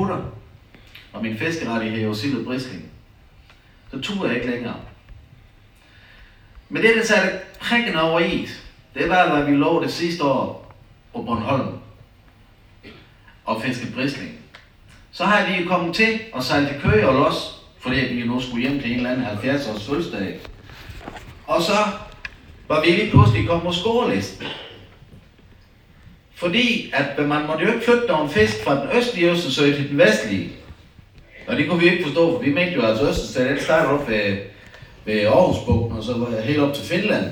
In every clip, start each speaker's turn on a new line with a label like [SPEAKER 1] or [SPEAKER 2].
[SPEAKER 1] putter, og min fiskerettighed var sildet brisling, så turde jeg ikke længere. Men det, der satte prikken over i, det var, da vi lå det sidste år på Bornholm og fiske brisling. Så har vi jo kommet til at sejle til Køge og Los, fordi vi nu skulle hjem til en eller anden 70-års fødselsdag. Og så var vi lige pludselig kommet på scorelisten. Fordi at man måtte jo ikke flytte nogen fisk fra den østlige Østersø til den vestlige. Og det kunne vi ikke forstå, for vi mente jo altså Østersø, den startede op ved Aarhusbugten, og så var helt op til Finland.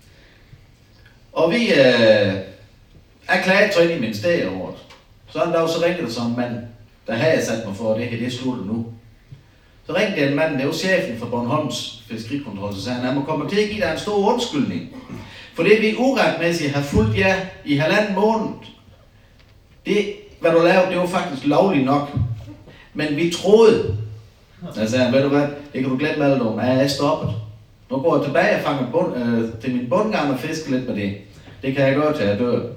[SPEAKER 1] Og vi erklærede så ind i ministeriet over det. Så en dag så ringede der som en mand, der havde sat mig for, at det her det slutter nu. Så ringede en mand, det var chefen for Bornholms fiskerikontrol, så sagde han må komme til at give dig en stor undskyldning. For det vi uretmæssigt har fulgt jer i 1,5 måned, det, hvad du lavede, det var faktisk lovligt nok. Men vi troede, så sagde han, ved du hvad, det kan du glemme alt om, jeg er stoppet. Nu går jeg tilbage og fanger til min bundgarn og fisker lidt med det. Det kan jeg gøre til at dø.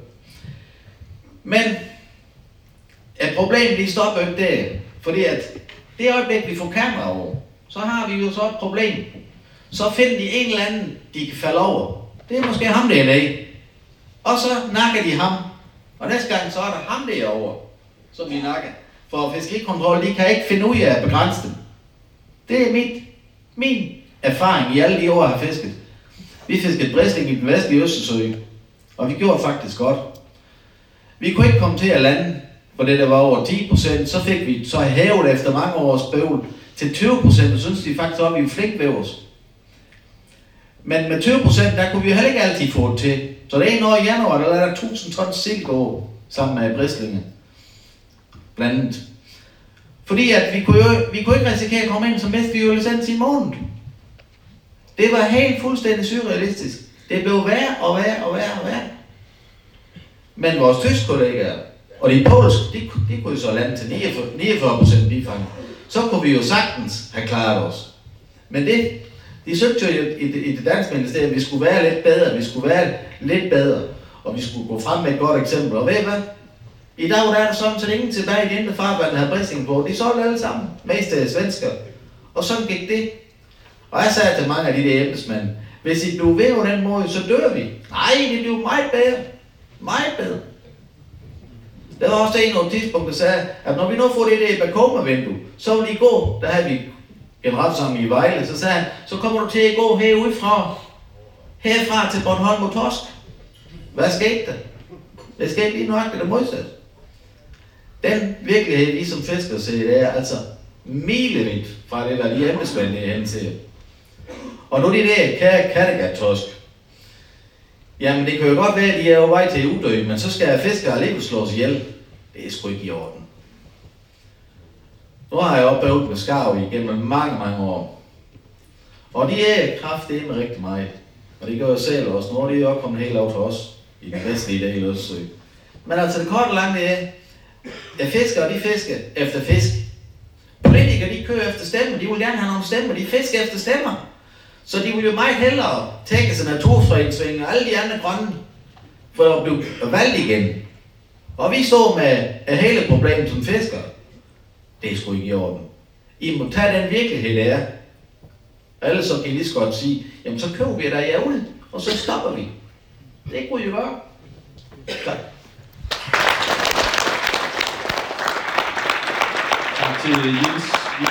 [SPEAKER 1] Men et problem, de stopper ikke der, fordi at det øjeblik, vi får kamera over, så har vi jo så et problem. Så finder de en eller anden, de kan falde over. Det er måske ham der. Og så nakker de ham. Og næste gang, så er der ham derovre, som de nakker. For fiskerikontrol, de kan ikke finde ud af at begrænse dem. Det er min erfaring i alle de år, jeg har fisket. Vi fiskede brisling i den vestlige Østersø, og vi gjorde faktisk godt. Vi kunne ikke komme til at lande, for det der var over 10%, så fik vi så hævet efter mange års bøvl til 20%, og synes de faktisk, at vi var flink ved os. Men med 20%, der kunne vi jo heller ikke altid få det til. Så det ene år i januar, der lavede der 1000 tons sild gå sammen med brislinge. Blandet. Fordi at vi kunne ikke risikere at komme ind, så mistede vi jo licens i en måned. Det var helt fuldstændig surrealistisk. Det blev værre og værre og værre og værre. Men vores tyske kollegaer, og de polske, de kunne jo så lande til 49% bifang. Så kunne vi jo sagtens have klaret os. Men de søgte jo i det danske ministerium, at vi skulle være lidt bedre, og vi skulle gå frem med et godt eksempel. Og ved I hvad? I dag der er der sådan set ingen tilbage i det indre farvand, der havde brisling på. De solgte alle sammen, mest af svensker. Og sådan gik det. Og jeg sagde til mange af de der embedsmænd, hvis I bliver ved på den måde, så dør vi. Nej, det bliver meget bedre. Meget bedre. Der var også en på tidspunkt, der sagde, at når vi nu får det der Bakoma-vindue, så vil de gå, der havde vi generalforsamling i Vejle, så sagde han, så kommer du til at gå herfra til Bornholm og Torsk. Hvad skete der? Det skete lige nøjagtigt det modsatte. Den virkelighed, vi som fiskere ser, det er altså milevidt fra det, der de embedsmænd er hen til. Og nu de der Kattegat-torsk. Jamen det kan jo godt være, at de er jo vej til uddø, men så skal fiskere alligevel slås ihjel. Det er sgu ikke i orden. Nu har jeg oplevet med skarv igennem mange år. Og de er kraftedeme rigtig meget. Og det gør jo selv også. Nu er de jo også kommet helt af til os i den vestlige del af Østersø. Men altså det korte og lange det er, at fiskere de fisker efter fisk. Politikere de kører efter stemmer. De vil gerne have nogle stemmer. De fisker efter stemmer. Så de vil jo meget hellere tænke sig naturfredningsforeninger og alle de andre grønne for at blive valgt igen. Og vi står med hele problemet som fiskere. Det er sgu ikke i orden. I må tage den virkelighed, der er. Ellers så kan I lige så godt sige, jamen så køber vi dig jævligt, og så stopper vi. Det kunne I jo gøre. Tak.
[SPEAKER 2] Tak til Jens.